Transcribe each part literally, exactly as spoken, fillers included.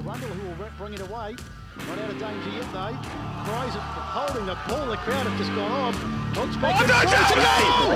Blundell who will bring it away. Not out of danger yet though. Fries it, holding the ball. The crowd have just gone off. Looks back oh, and no, tries no, to no. go.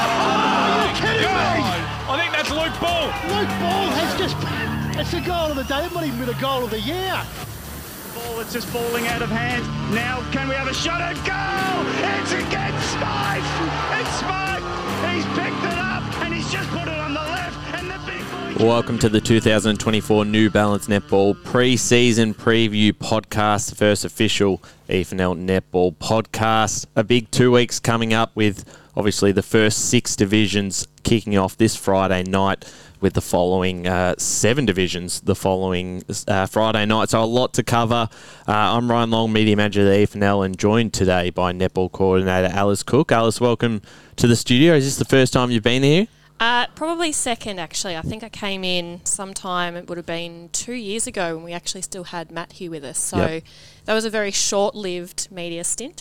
Are you kidding me? I think that's Luke Ball. Luke Ball has just, it's the goal of the day. It might even be the goal of the year. The ball that's just falling out of hand. Now can we have a shot at goal? It's against Smythe. It's Smythe. He's picked it up and he's just put it on the left. And the big boy. Welcome to the two thousand twenty-four New Balance Netball pre-season preview podcast, the first official E F N L Netball podcast. A big two weeks coming up with obviously the first six divisions kicking off this Friday night with the following uh, seven divisions the following uh, Friday night. So a lot to cover. Uh, I'm Ryan Long, Media Manager of the E F N L, and joined today by Netball Coordinator Alice Cook. Alice, welcome to the studio. Is this the first time you've been here? Uh, probably second, actually. I think I came in sometime, it would have been two years ago when we actually still had Matt here with us. So yep. That was a very short-lived media stint.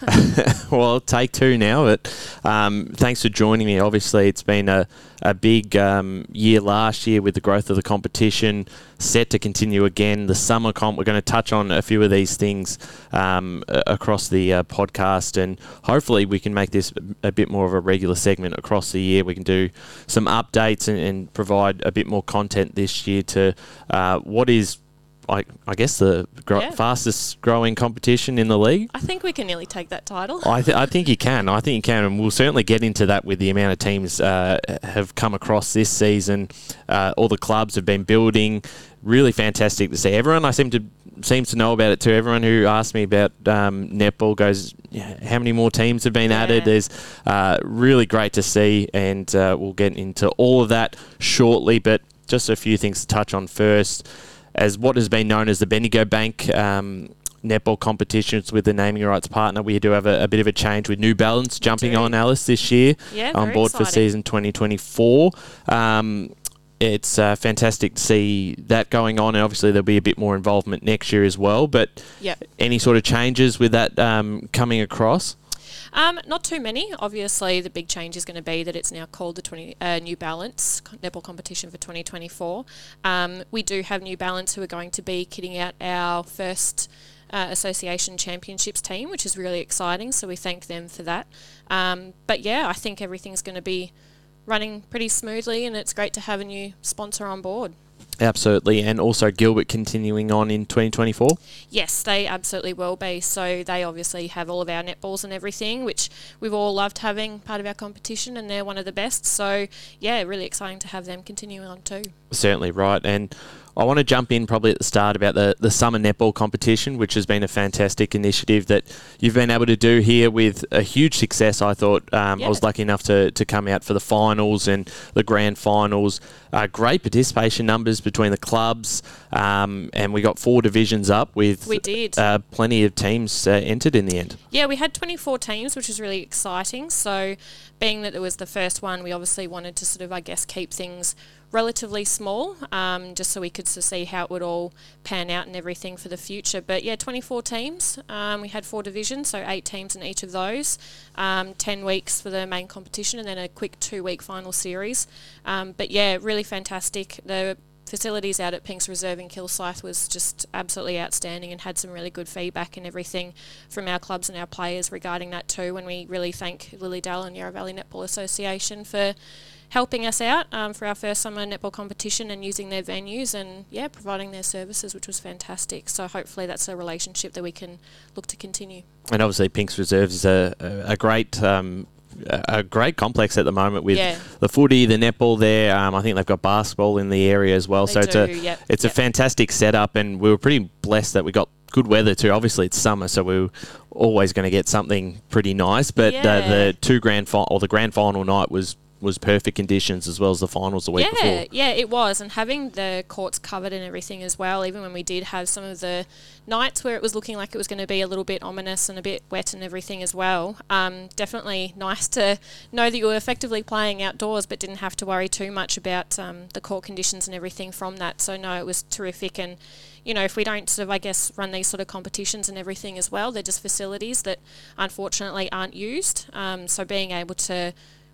Well, take two now, but um, thanks for joining me. Obviously, it's been a, a big um, year last year with the growth of the competition, set to continue again. The summer comp, we're going to touch on a few of these things um, across the uh, podcast, and hopefully we can make this a bit more of a regular segment across the year. We can do some updates and, and provide a bit more content this year to uh, what is, I, I guess, the gro- yeah. fastest growing competition in the league. I think we can nearly take that title. I, th- I think you can. I think you can, and we'll certainly get into that with the amount of teams uh, have come across this season. Uh, all the clubs have been building. Really fantastic to see. Everyone I seem to seems to know about it too. Everyone who asked me about um, netball goes, yeah, how many more teams have been yeah. added? There's uh, really great to see, and uh, we'll get into all of that shortly. But just a few things to touch on first. As what has been known as the Bendigo Bank um, netball competitions with the naming rights partner, we do have a, a bit of a change with New Balance jumping on, Alice, this year yeah, on board exciting. for season twenty twenty-four. Um, it's uh, fantastic to see that going on, and obviously there'll be a bit more involvement next year as well. But yep. any sort of changes with that um, coming across? Um, not too many. Obviously, the big change is going to be that it's now called the twenty, uh, New Balance Netball Competition for twenty twenty-four. Um, we do have New Balance who are going to be kitting out our first uh, association championships team, which is really exciting, so we thank them for that. Um, but yeah, I think everything's going to be running pretty smoothly, and it's great to have a new sponsor on board. Absolutely, and also Gilbert continuing on in twenty twenty-four? Yes, they absolutely will be. So they obviously have all of our netballs and everything, which we've all loved having part of our competition, and they're one of the best. So, yeah, really exciting to have them continuing on too. Certainly, right. And I want to jump in probably at the start about the, the summer netball competition, which has been a fantastic initiative that you've been able to do here with a huge success, I thought. Um, yeah. I was lucky enough to, to come out for the finals and the grand finals. Uh, great participation numbers between the clubs, um, and we got four divisions up with we did. Uh, plenty of teams uh, entered in the end. Yeah, we had twenty-four teams, which was really exciting. So being that it was the first one, we obviously wanted to sort of, I guess, keep things relatively small, um, just so we could sort of see how it would all pan out and everything for the future. But yeah, twenty-four teams. Um, we had four divisions, so eight teams in each of those. Um, ten weeks for the main competition, and then a quick two-week final series. Um, but yeah, really fantastic. The facilities out at Pinks Reserve in Kilsyth was just absolutely outstanding, and had some really good feedback and everything from our clubs and our players regarding that too. And we really thank Lilydale and Yarra Valley Netball Association for helping us out um, for our first summer netball competition and using their venues and, yeah, providing their services, which was fantastic. So hopefully that's a relationship that we can look to continue. And obviously Pinks Reserve is a, a, a great um, a great complex at the moment with yeah. the footy, the netball there. Um, I think they've got basketball in the area as well. They so do, it's a yep, it's yep. a fantastic setup, and we were pretty blessed that we got good weather too. Obviously it's summer, so we we're always going to get something pretty nice. But yeah. uh, the two grand fi- or the grand final night was was perfect conditions, as well as the finals the week yeah, before. Yeah, it was. And having the courts covered and everything as well, even when we did have some of the nights where it was looking like it was going to be a little bit ominous and a bit wet and everything as well, um, definitely nice to know that you were effectively playing outdoors but didn't have to worry too much about um, the court conditions and everything from that. So, no, it was terrific. And you know, if we don't sort of, I guess, run these sort of competitions and everything as well, they're just facilities that unfortunately aren't used. Um, so being able to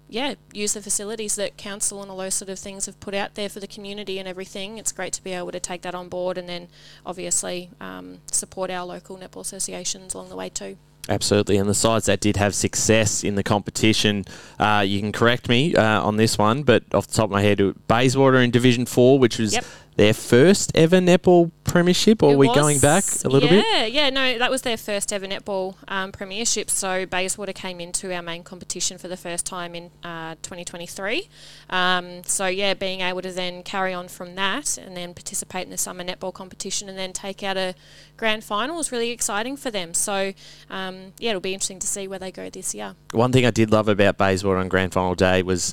yeah, use the facilities that council and all those sort of things have put out there for the community and everything. It's great to be able to take that on board and then obviously um, support our local netball associations along the way too. Absolutely, and the sides that did have success in the competition, uh, you can correct me uh, on this one, but off the top of my head, Bayswater in Division four, which was yep. their first ever netball premiership, or it are we was, going back a little yeah, bit? Yeah, yeah, no, that was their first ever netball um, premiership, so Bayswater came into our main competition for the first time in uh, twenty twenty-three. Um, so, yeah, being able to then carry on from that and then participate in the summer netball competition and then take out a grand final was really exciting for them. So, um, yeah, it'll be interesting to see where they go this year. One thing I did love about Bayswater on grand final day was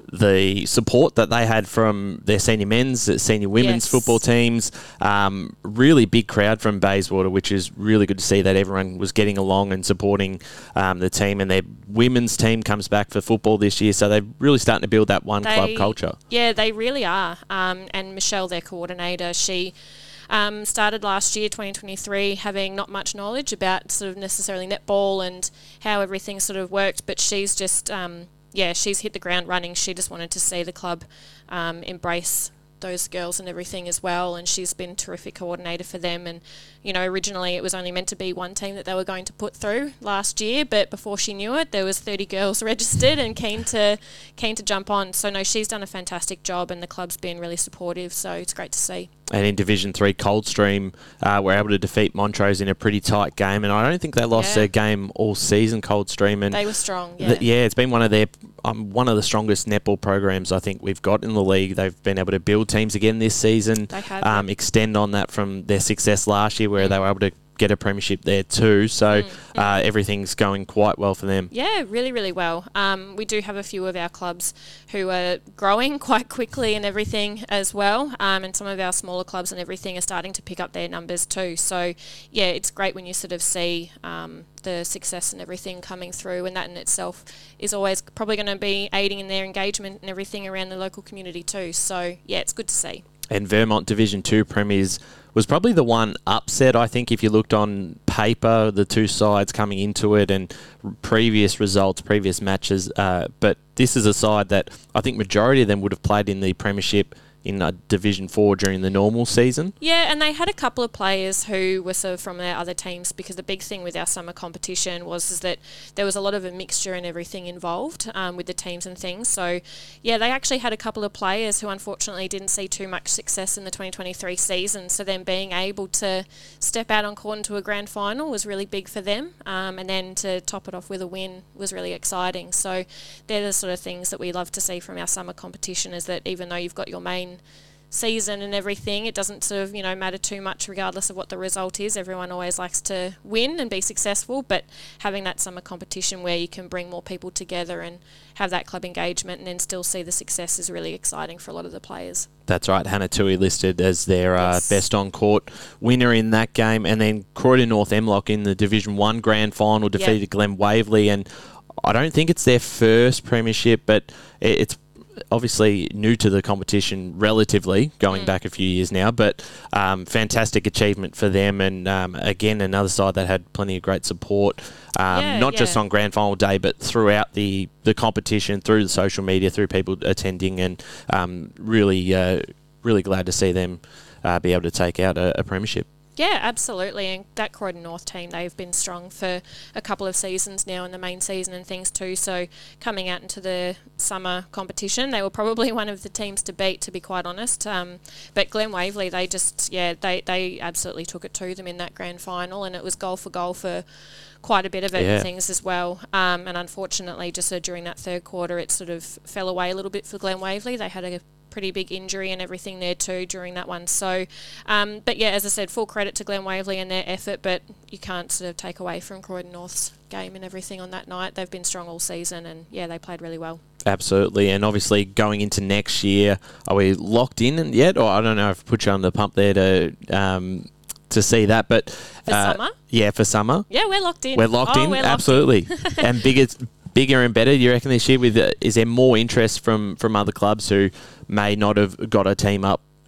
the support that they had from their senior men's, senior women's yes. football teams. Um, really big crowd from Bayswater, which is really good to see that everyone was getting along and supporting um, the team. And their women's team comes back for football this year, so they're really starting to build that one they, club culture. Yeah, they really are. Um, and Michelle, their coordinator, she... Um, started last year, twenty twenty-three, having not much knowledge about sort of necessarily netball and how everything sort of worked, but she's just, um, yeah, she's hit the ground running. She just wanted to see the club um, embrace those girls and everything as well, and she's been a terrific coordinator for them. And you know, originally it was only meant to be one team that they were going to put through last year, but before she knew it, there was thirty girls registered and keen to keen to jump on. So no, she's done a fantastic job, and the club's been really supportive, so it's great to see. And in Division three, Coldstream uh, were able to defeat Montrose in a pretty tight game, and I don't think they lost yeah. a game all season, Coldstream. And they were strong, yeah. The, yeah, it's been one of their um, one of the strongest netball programs I think we've got in the league. They've been able to build teams again this season, they have, um, yeah. extend on that from their success last year where mm. they were able to get a premiership there too. So mm, uh, mm. everything's going quite well for them. Yeah, really, really well. Um, we do have a few of our clubs who are growing quite quickly and everything as well. Um, and some of our smaller clubs and everything are starting to pick up their numbers too. So, yeah, it's great when you sort of see um, the success and everything coming through, and that in itself is always probably going to be aiding in their engagement and everything around the local community too. So, yeah, it's good to see. And Vermont Division two Premiers was probably the one upset, I think, if you looked on paper, the two sides coming into it and previous results, previous matches. Uh, but this is a side that I think majority of them would have played in the premiership in uh, Division four during the normal season. Yeah, and they had a couple of players who were sort of from their other teams, because the big thing with our summer competition was is that there was a lot of a mixture and everything involved um, with the teams and things. So, yeah, they actually had a couple of players who unfortunately didn't see too much success in the twenty twenty-three season. So then being able to step out on court into a grand final was really big for them. Um, and then to top it off with a win was really exciting. So they're the sort of things that we love to see from our summer competition, is that even though you've got your main season and everything, it doesn't sort of, you know, matter too much regardless of what the result is. Everyone always likes to win and be successful, but having that summer competition where you can bring more people together and have that club engagement and then still see the success is really exciting for a lot of the players. That's right. Hannah Tui listed as their uh, yes. best on-court winner in that game. And then Croydon North Emlock in the Division one grand final defeated yep. Glen Waverley. And I don't think it's their first premiership, but it's obviously new to the competition relatively, going mm. back a few years now, but um, fantastic achievement for them. And um, again, another side that had plenty of great support, um, yeah, not yeah. just on grand final day, but throughout the, the competition, through the social media, through people attending, and um, really, uh, really glad to see them uh, be able to take out a, a premiership. Yeah, absolutely. And that Croydon North team, they've been strong for a couple of seasons now in the main season and things too. So coming out into the summer competition, they were probably one of the teams to beat, to be quite honest. Um, but Glen Waverley, they just, yeah, they, they absolutely took it to them in that grand final, and it was goal for goal for quite a bit of it yeah. and things as well. Um, and unfortunately, just uh, during that third quarter, it sort of fell away a little bit for Glen Waverley. They had a pretty big injury and everything there too during that one. So, um, but yeah, as I said, full credit to Glen Waverley and their effort, but you can't sort of take away from Croydon North's game and everything on that night. They've been strong all season, and yeah, they played really well. Absolutely. And obviously going into next year, are we locked in yet? Or I don't know if I put you on the pump there to um, to see that, but for uh, summer? Yeah, for summer. Yeah, we're locked in. We're locked oh, in, we're absolutely. Locked in. And bigger bigger and better, you reckon, this year? With uh, is there more interest from, from other clubs who may not have got a team up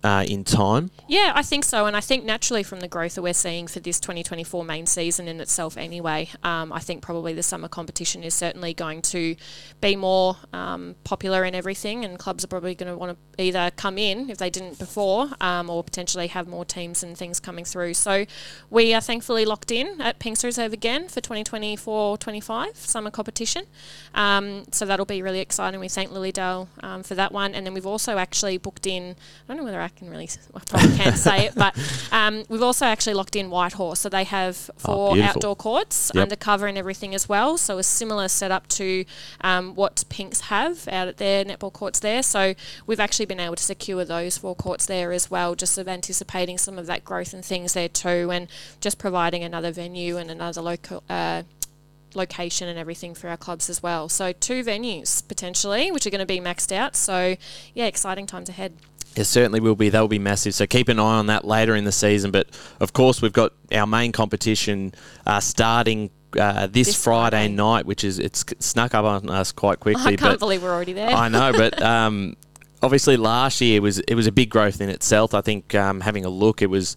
uh, in time? Yeah, I think so. And I think naturally from the growth that we're seeing for this twenty twenty-four main season in itself anyway, um, I think probably the summer competition is certainly going to be more um, popular in everything, and clubs are probably going to want to either come in if they didn't before um, or potentially have more teams and things coming through. So we are thankfully locked in at Pinks Reserve again for twenty twenty-four twenty-five summer competition. Um, so that'll be really exciting. We thank Lilydale um, for that one. And then we've also actually booked in, I don't know whether I can really, I probably can't say it, but um, we've also actually locked in Whitehorse. So they have four oh, outdoor courts, yep. undercover and everything as well. So a similar setup to um, what Pinks have out at their netball courts there. So we've actually been able to secure those four courts there as well, just sort of anticipating some of that growth and things there too, and just providing another venue and another local uh, location and everything for our clubs as well. So two venues potentially, which are going to be maxed out. So yeah, exciting times ahead. It certainly will be. That will be massive. So keep an eye on that later in the season. But of course, we've got our main competition uh, starting uh, this, this Friday, Friday night, which is it's snuck up on us quite quickly. I can't but believe we're already there. I know, but um, obviously last year was it was a big growth in itself. I think um, having a look, it was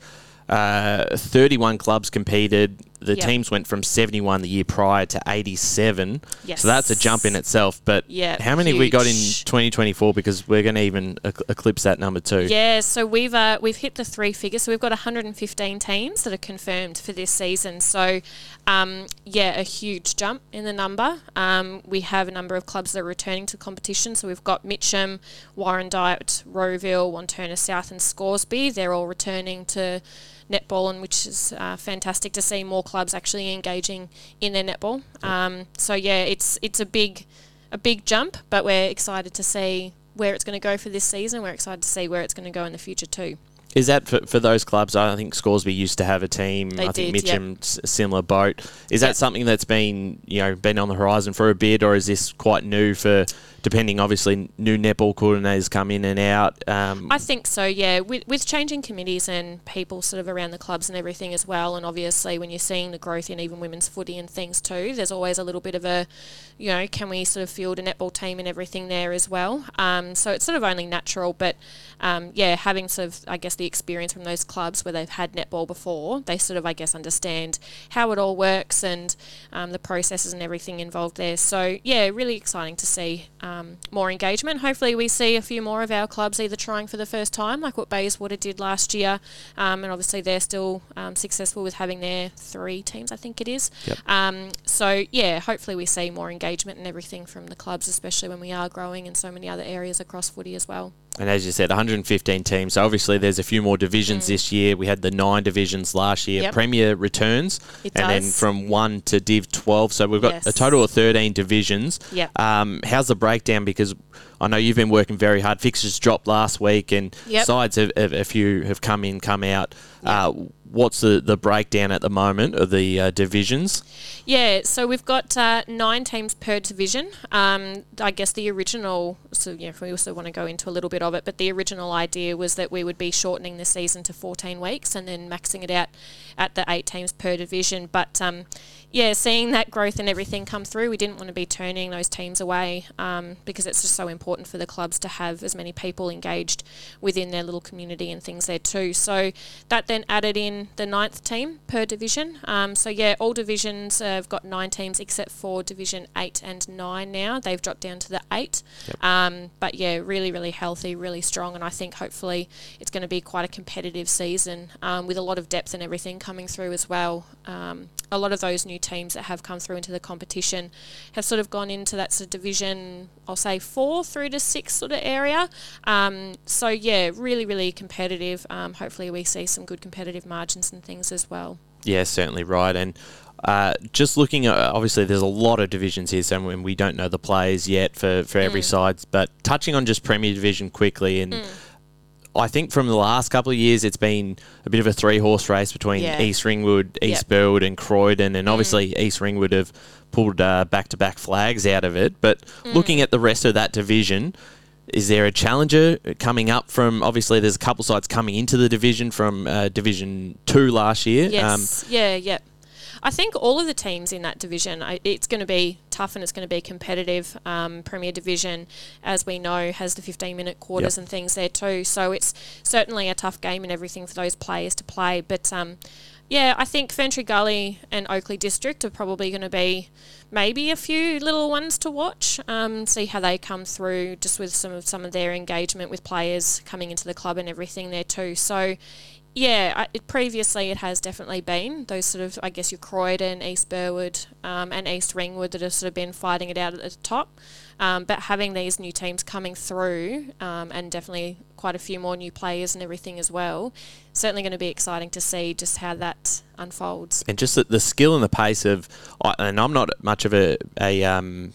uh, thirty-one clubs competed. The yep. teams went from seventy-one the year prior to eighty-seven. Yes. So that's a jump in itself. But yep, how many huge. have we got in twenty twenty-four? Because we're going to even eclipse that number too. Yeah, so we've uh, we've hit the three figures. So we've got one hundred fifteen teams that are confirmed for this season. So, um, yeah, a huge jump in the number. Um, we have a number of clubs that are returning to competition. So we've got Mitcham, Warrandyte, Rowville, Wanturna South and Scoresby. They're all returning to netball, and which is uh, fantastic to see more clubs actually engaging in their netball. Um, so yeah, it's it's a big a big jump, but we're excited to see where it's going to go for this season. We're excited to see where it's going to go in the future too. Is that for, for those clubs? I think Scoresby used to have a team. They I think did, Mitcham, yep. a similar boat. Is Yep. that something that's been you know been on the horizon for a bit, or is this quite new for? Depending, obviously, new netball coordinators come in and out. Um, I think so, yeah. With, with changing committees and people sort of around the clubs and everything as well, and obviously when you're seeing the growth in even women's footy and things too, there's always a little bit of a, you know, can we sort of field a netball team and everything there as well? Um, so it's sort of only natural, but um, yeah, having sort of, I guess, the experience from those clubs where they've had netball before, they sort of, I guess, understand how it all works and um, the processes and everything involved there. So yeah, really exciting to see um, more engagement. Hopefully we see a few more of our clubs either trying for the first time, like what Bayswater did last year, um, and obviously they're still um, successful with having their three teams, I think it is. Yep. Um, so yeah, hopefully we see more engagement and everything from the clubs, especially when we are growing in so many other areas across footy as well. And as you said, one hundred fifteen teams. So obviously there's a few more divisions mm. this year. We had the nine divisions last year. Yep. Premier returns. It and does. then from one to Div twelve. So we've got yes. a total of thirteen divisions. Yep. Um, how's the breakdown? Because I know you've been working very hard. Fixtures dropped last week and yep. sides, have, have, a few have come in, come out. Yep. Uh, what's the, the breakdown at the moment of the uh, divisions? Yeah, so we've got uh, nine teams per division. Um, I guess the original, so yeah, we also want to go into a little bit of it, but the original idea was that we would be shortening the season to fourteen weeks and then maxing it out at the eight teams per division. But um, yeah, seeing that growth and everything come through, we didn't want to be turning those teams away um, because it's just so important for the clubs to have as many people engaged within their little community and things there too. So that then added in the ninth team per division. Um, so yeah, all divisions uh, have got nine teams except for Division eight and nine now. They've dropped down to the eight. Yep. Um, but yeah, really, really healthy, really strong, and I think hopefully it's going to be quite a competitive season um, with a lot of depth and everything coming through as well. Um, a lot of those new teams that have come through into the competition have sort of gone into that sort of division, I'll say four through to six sort of area. Um, so yeah, really, really competitive. Um, hopefully we see some good competitive margins and things as well. Yeah, certainly right. And uh, just looking at, obviously there's a lot of divisions here, so we don't know the players yet for, for every Mm. side, but touching on just Premier Division quickly, and Mm. I think from the last couple of years it's been a bit of a three-horse race between Yeah. East Ringwood, East Yep. Burwood and Croydon, and Mm. obviously East Ringwood have pulled uh, back-to-back flags out of it, but Mm. looking at the rest of that division, is there a challenger coming up from, obviously there's a couple sides coming into the division from uh, Division two last year? Yes, Um, yeah, yeah. I think all of the teams in that division, I, it's going to be tough and it's going to be competitive. Um, Premier Division, as we know, has the fifteen-minute quarters Yep. and things there too. So it's certainly a tough game and everything for those players to play. But um, yeah, I think Ferntree Gully and Oakley District are probably going to be maybe a few little ones to watch, um, see how they come through just with some of some of their engagement with players coming into the club and everything there too. So yeah, I, it, previously it has definitely been those sort of, I guess, your Croydon, East Burwood um, and East Ringwood that have sort of been fighting it out at the top. Um, but having these new teams coming through um, and definitely quite a few more new players and everything as well, certainly going to be exciting to see just how that unfolds. And just the, the skill and the pace of, I- and I'm not much of a, a um,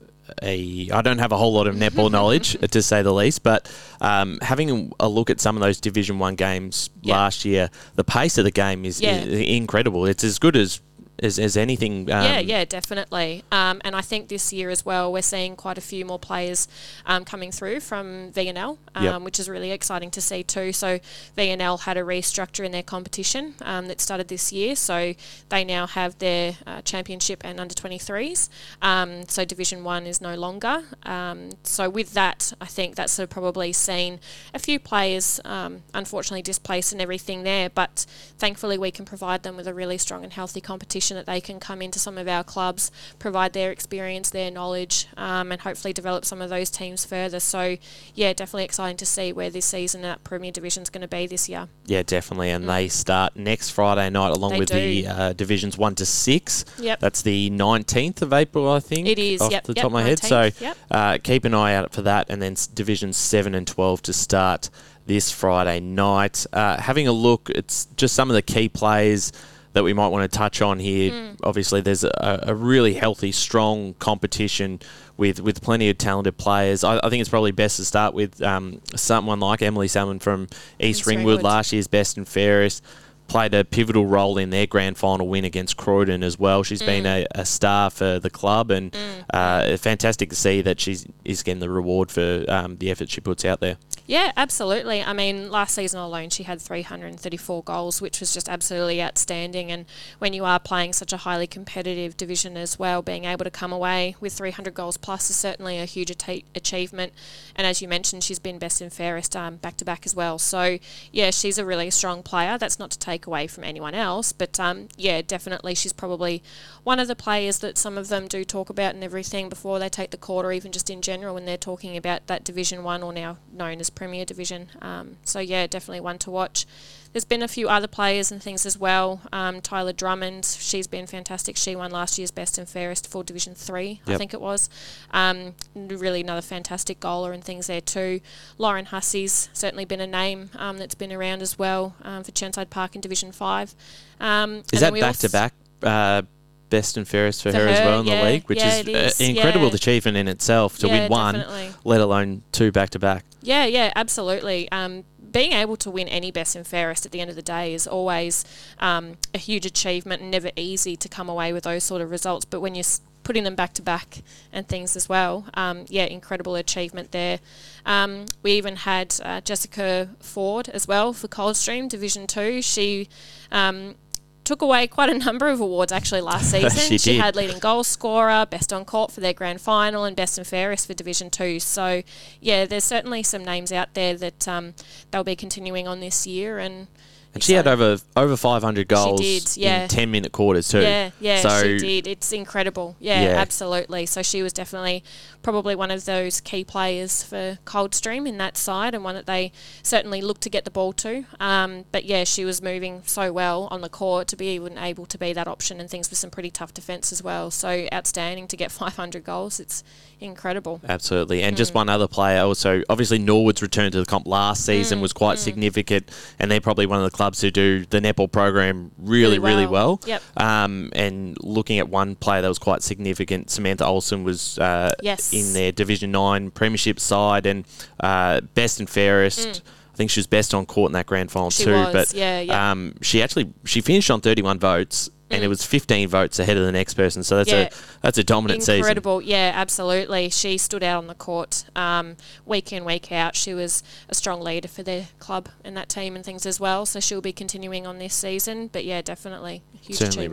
A, I don't have a whole lot of netball knowledge, to say the least, but um, having a look at some of those Division One games Yeah. last year, the pace of the game is, Yeah. is incredible. It's as good as as, as anything. Um, yeah, yeah, definitely. Um, and I think this year as well, we're seeing quite a few more players um, coming through from V N L, um, Yep. which is really exciting to see too. So V N L had a restructure in their competition um, that started this year. So they now have their uh, championship and under twenty-threes. Um, so Division One is no longer. Um, so with that, I think that's sort of probably seen a few players um, unfortunately displaced and everything there. But thankfully, we can provide them with a really strong and healthy competition that they can come into some of our clubs, provide their experience, their knowledge, um, and hopefully develop some of those teams further. So, yeah, definitely exciting to see where this season at Premier Division is going to be this year. Yeah, definitely. And they start next Friday night along They with do. the uh, Divisions one to six. Yep. That's the nineteenth of April, I think. It is, off yep, the yep, top of my head. So nineteenth, yep. uh, keep an eye out for that. And then s- Divisions seven and twelve to start this Friday night. Uh, having a look, it's just some of the key players that we might want to touch on here. Mm. Obviously, there's a, a really healthy, strong competition with, with plenty of talented players. I, I think it's probably best to start with um, someone like Emily Salmon from East, East Ringwood, Ringwood. last year's best and fairest. Played a pivotal role in their grand final win against Croydon as well. She's been a, a star for the club, and uh, fantastic to see that she's is getting the reward for um, the effort she puts out there. Yeah, absolutely. I mean, last season alone, she had three hundred thirty-four goals, which was just absolutely outstanding. And when you are playing such a highly competitive division as well, being able to come away with three hundred goals plus is certainly a huge atti- achievement. And as you mentioned, she's been best and fairest um, back-to-back as well. So, yeah, she's a really strong player. That's not to take away from anyone else. But, um, yeah, definitely she's probably one of the players that some of them do talk about and everything before they take the court, or even just in general when they're talking about that Division one, or now known as Premier Division. Um, so, yeah, definitely one to watch. There's been a few other players and things as well. Um, Tyler Drummond, she's been fantastic. She won last year's Best and Fairest for Division three, I Yep. think it was. Um, really another fantastic goaler and things there too. Lauren Hussey's certainly been a name um, that's been around as well um, for Churnside Park in Division five. Um, Is and then that we back also- to back? Uh, Best and fairest for, For her, as her, well in yeah, the league, which yeah, is, it is, uh, an incredible yeah. achievement in itself to Yeah, win one, definitely. let alone two back to back. Yeah, yeah, absolutely. Um, being able to win any Best and Fairest at the end of the day is always um, a huge achievement, and never easy to come away with those sort of results. But when you're s- putting them back to back and things as well, um, yeah, incredible achievement there. Um, we even had uh, Jessica Ford as well for Coldstream Division two. She um, took away quite a number of awards actually last season. She did. had leading goal scorer, best on court for their grand final, and best and fairest for Division two. So, yeah, there's certainly some names out there that um, they'll be continuing on this year. And, And she had so- over over five hundred goals did, yeah. in ten minute quarters too. Yeah, yeah, so, she did. It's incredible. Yeah, Yeah. absolutely. So she was definitely probably one of those key players for Coldstream in that side, and one that they certainly looked to get the ball to. Um, but yeah, she was moving so well on the court to be even able to be that option, and things with some pretty tough defence as well. So outstanding to get five hundred goals. It's incredible. Absolutely. And Mm. just one other player also, obviously Norwood's return to the comp last Mm, season was quite significant, and they're probably one of the clubs who do the netball program really, Really really well. well. Yep. Um, and looking at one player that was quite significant, Samantha Olsen was uh, Yes. in their Division nine premiership side, and uh, best and fairest. I think she was best on court in that grand final Mm. She too. was, but yeah, yeah. Um, she actually she finished on thirty-one votes, and it was fifteen votes ahead of the next person. So that's Mm. Yeah. a that's a dominant season. Incredible, yeah, absolutely. She stood out on the court um, week in, week out. She was a strong leader for their club and that team and things as well. So she'll be continuing on this season. But yeah, definitely a huge Certainly achievement. right.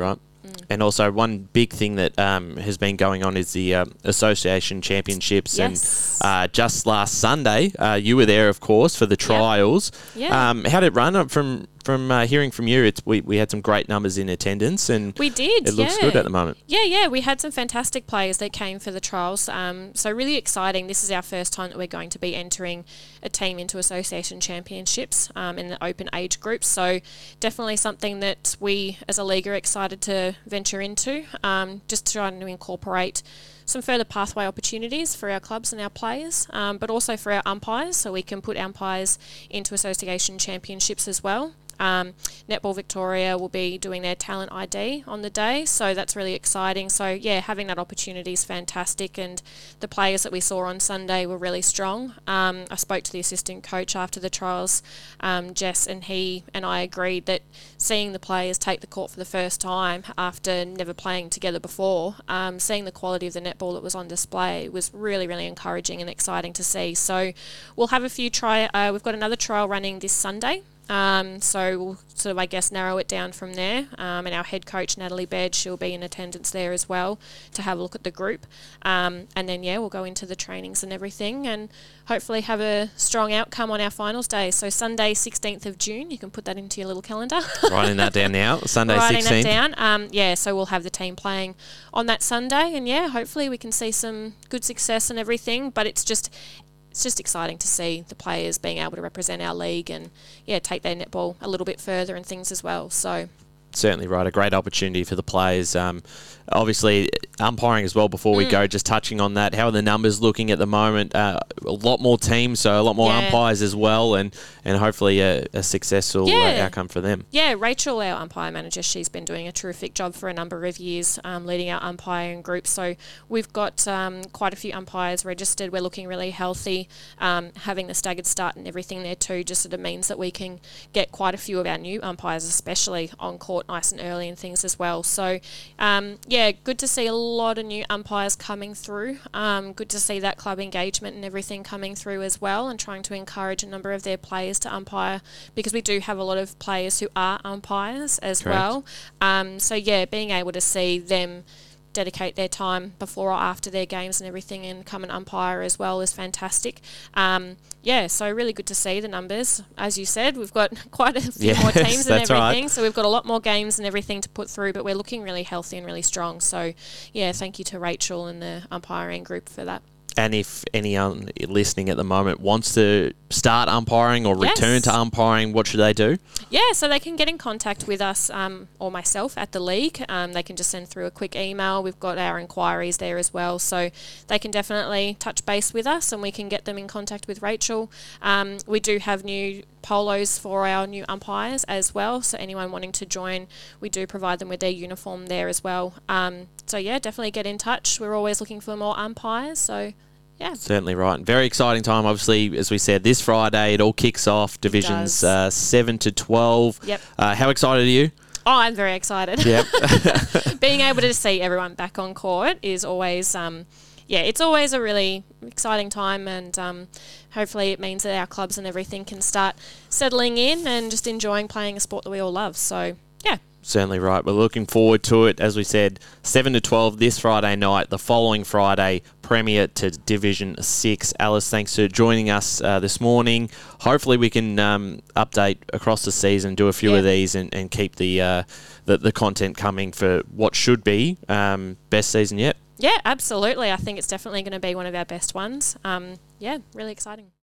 Mm. And also one big thing that um, has been going on is the um, Association Championships. Yes. And uh, just last Sunday, uh, you were there, of course, for the trials. Yep. Yeah. Um, how did it run? From from uh, hearing from you, it's we, we had some great numbers in attendance, and we did. It looks yeah. good at the moment. Yeah, yeah, we had some fantastic players that came for the trials. Um, so really exciting. This is our first time that we're going to be entering a team into Association Championships um, in the open age groups. So definitely something that we as a league are excited to venture into. Um, just trying to incorporate some further pathway opportunities for our clubs and our players, um, but also for our umpires, so we can put umpires into Association Championships as well. Um, Netball Victoria will be doing their talent I D on the day, so that's really exciting. So yeah, having that opportunity is fantastic, and the players that we saw on Sunday were really strong. Um, I spoke to the assistant coach after the trials, um, Jess, and he and I agreed that seeing the players take the court for the first time after never playing together before, um, seeing the quality of the netball that was on display was really, really encouraging and exciting to see. So we'll have a few try. Uh, we've got another trial running this Sunday. Um, so we'll sort of, I guess, narrow it down from there. Um, and our head coach, Natalie Bed, she'll be in attendance there as well to have a look at the group. Um, and then, yeah, we'll go into the trainings and everything and hopefully have a strong outcome on our finals day. So Sunday, sixteenth of June, you can put that into your little calendar. Writing that down now, Sunday Writing sixteenth. that down. Um, yeah, so we'll have the team playing on that Sunday. And, yeah, hopefully we can see some good success and everything. But it's just... It's just exciting to see the players being able to represent our league and, yeah, take their netball a little bit further and things as well. So certainly right, a great opportunity for the players. Um, obviously, umpiring as well, before we Mm. go, just touching on that, how are the numbers looking at the moment? Uh, a lot more teams, so a lot more Yeah. umpires as well, and, and hopefully a, a successful Yeah. uh, outcome for them. Yeah, Rachel, our umpire manager, she's been doing a terrific job for a number of years, um, leading our umpiring group. So we've got um, quite a few umpires registered. We're looking really healthy. Um, having the staggered start and everything there too just sort of means that we can get quite a few of our new umpires, especially on court nice and early and things as well. So, um, yeah, good to see a lot of new umpires coming through. Um, good to see that club engagement and everything coming through as well, and trying to encourage a number of their players to umpire, because we do have a lot of players who are umpires as Correct. well. Um, so, yeah, being able to see them dedicate their time before or after their games and everything and come and umpire as well is fantastic. Um, yeah, so really good to see the numbers. As you said, we've got quite a few Yes, more teams and that's right. everything, so we've got a lot more games and everything to put through, but we're looking really healthy and really strong. So, yeah, thank you to Rachel and the umpiring group for that. And if anyone listening at the moment wants to start umpiring or Yes. return to umpiring, what should they do? Yeah, so they can get in contact with us um, or myself at the league. Um, they can just send through a quick email. We've got our inquiries there as well, so they can definitely touch base with us and we can get them in contact with Rachel. Um, we do have new polos for our new umpires as well, so anyone wanting to join, we do provide them with their uniform there as well. Um, so yeah, definitely get in touch. We're always looking for more umpires, so yeah. Certainly right. Very exciting time. Obviously, as we said, this Friday it all kicks off. Divisions does. uh, seven to twelve. Yep. Uh, how excited are you? Oh, I'm very excited. Yep. Being able to see everyone back on court is always, um, yeah, it's always a really exciting time, and um, hopefully it means that our clubs and everything can start settling in and just enjoying playing a sport that we all love. So, yeah. Certainly right. We're looking forward to it. As we said, seven to twelve this Friday night. The following Friday, Premier to Division six. Alice, thanks for joining us uh, this morning. Hopefully we can um, update across the season, do a few Yeah. of these and, and keep the, uh, the the content coming for what should be um, best season yet. Yeah, absolutely. I think it's definitely going to be one of our best ones. Um, yeah, really exciting.